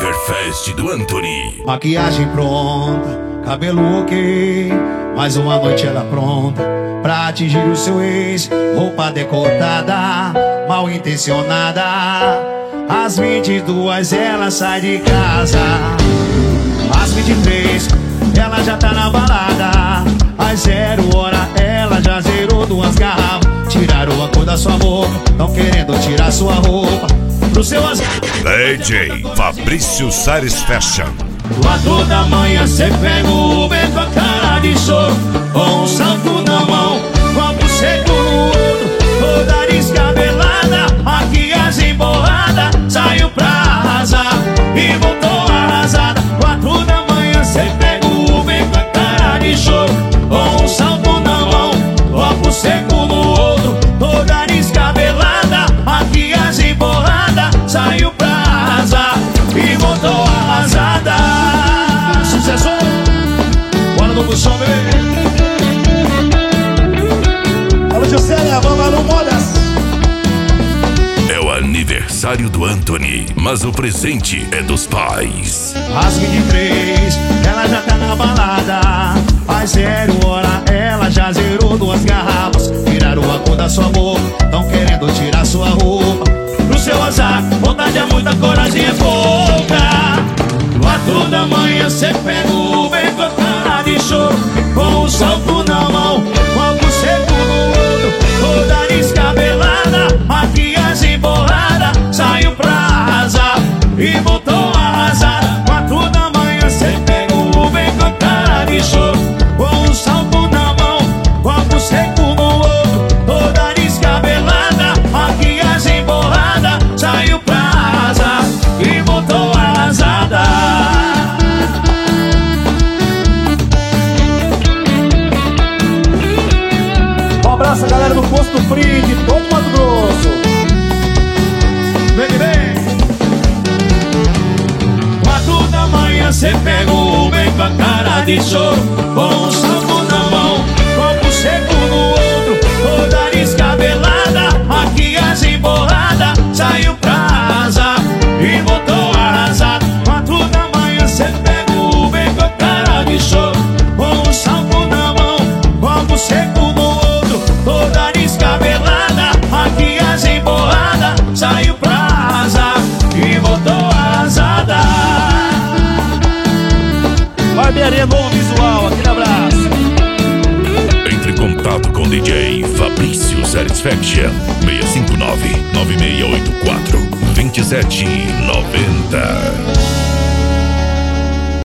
Oktoberfest do Anthony. Maquiagem pronta, cabelo ok, mais uma noite ela pronta pra atingir o seu ex. Roupa decotada, mal intencionada. Às 22 ela sai de casa. Às 23 ela já tá na balada. Às 0 hora ela já zerou 2 garrafas. Tiraram a cor da sua boca, tão querendo tirar sua roupa pro seu azar. DJ Fabrício Sares Fashion. 4 da manhã cê pega o Uber com a cara de choro, com um salto na mão, copo seco no outro, toda descabelada, maquiagem borrada, saiu pra arrasar e voltou arrasada. 4 da manhã cê pega o Uber com a cara de choro, com um salto na mão, copo seco no outro, toda descabelada, maquiagem borrada, saiu pra arrasar e voltou arrasada. Sucesso! Bora no som, bebê! Alô, Juscelia, vamos lá no Modas! É o aniversário do Anthony, mas o presente é dos pais. Às 23, ela já tá na balada. Às 0 hora, ela já zerou 2 garrafas. Tiraram a cor da sua boca, tão querendo tirar sua roupa pro seu azar. Vontade é muita, coragem é pouca. 4 da manhã cê pega o Uber com a cara de choro, com um salto na mão, copo seco no outro, toda descabelada, maquiagem borrada, saiu pra arrasar e voltou arrasada. 4 da manhã cê pega o Uber com a cara de choro, com um salto na mão, copo seco no outro, toda descabelada, maquiagem borrada, saiu pra arrasar e voltou arrasada. Um abraço a galera do Posto Frio de todo Mato Grosso. Vem, vem. 4 da manhã cê pega o Uber com a cara de choro, com um salto na mão, copo seco no outro, toda descabelada, maquiagem borrada, saiu pra arrasar e voltou arrasado. 4 da manhã cê pega o Uber com a cara de choro, com um salto na mão, copo seco no outro, toda descabelada, maquiagem borrada, saiu pra arrasar e voltou arrasada. Barbearia Novo Visual, aquele abraço. Entre em contato com o DJ Fabrício Satisfaction 659-9684-2790.